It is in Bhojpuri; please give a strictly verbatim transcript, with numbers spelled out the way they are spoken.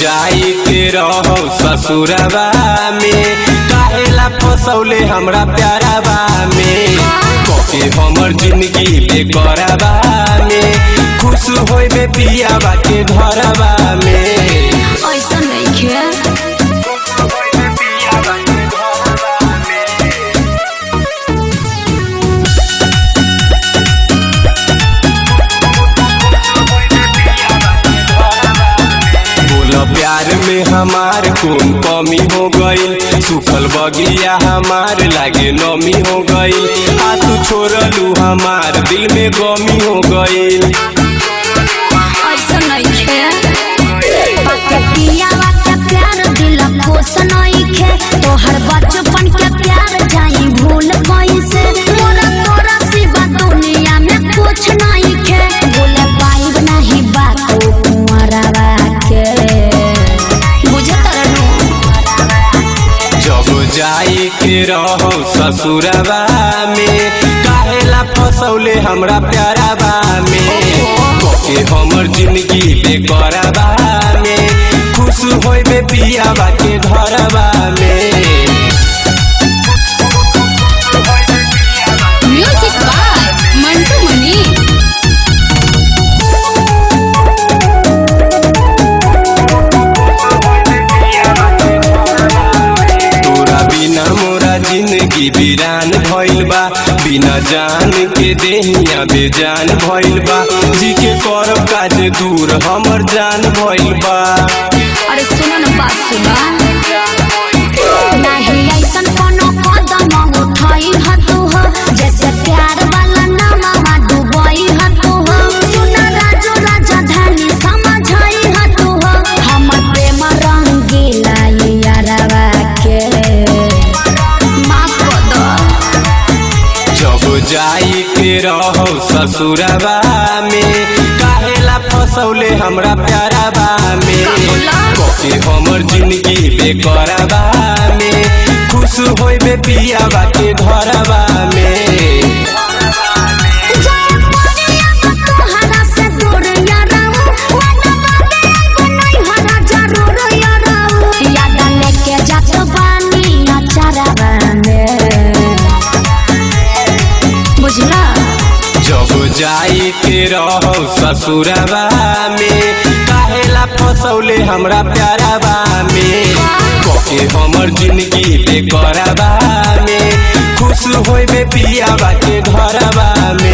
जाई के रहो ससुरबा में, काहेला फसौले हमरा प्यारबा में, कोके हमर जिंदगी बेकराबा में, खुश होइबे पियाबा के घरबा में। ऐसा नइखे प्यार में हमार कौन कमी हो गई, सुखल बगिया हमार लागे नमी हो गई, आ तू छोड़लू हमार दिल में गमी हो गई। ऐसा नइखे बाके पियावा के प्यार दिल खुश नइखे, तोहर बचपन के प्यार जाई भूल कैसे, मोरा तोरा सिवा दुनिया में कुछ नइखे, भूल पाइब नहीं बात कुंवरवा के। जाई के रहो ससुरबा में, काहेला फसौले हमरा प्यारबा में, कोके हमर जिंदगी बेकराबा में, खुश होइबे पियाबा के घरबा में। Music by Mantu Mani. जिंदगी वीरान भइल बा, बिना जान के देहिया बेजान भइल बा, जी के करब काज दूर हमर जान भइल बा। अरे सुनो ना बात सुना, नहीं ऐसन कोनो कदम उठाई हतु हो, जैसे प्यार वाला नामा डुबई हतु हो, सुना राजू राजधानी समझाई हतु हो, हमर प्रेम रंगीला यारवा के। जाई के रहो ससुरबा में, काहेला फसौले हमरा प्यारबा में, कोके हमर जिंदगी बेकराबा में, खुश होइबे पियाबा के घरबा में। जाई के रहो ससुरबा में, काहेला फसौले हमरा प्यारबा में, कोके हमर जिंदगी बेकराबा में, खुश होइबे पियाबा के घरबा में।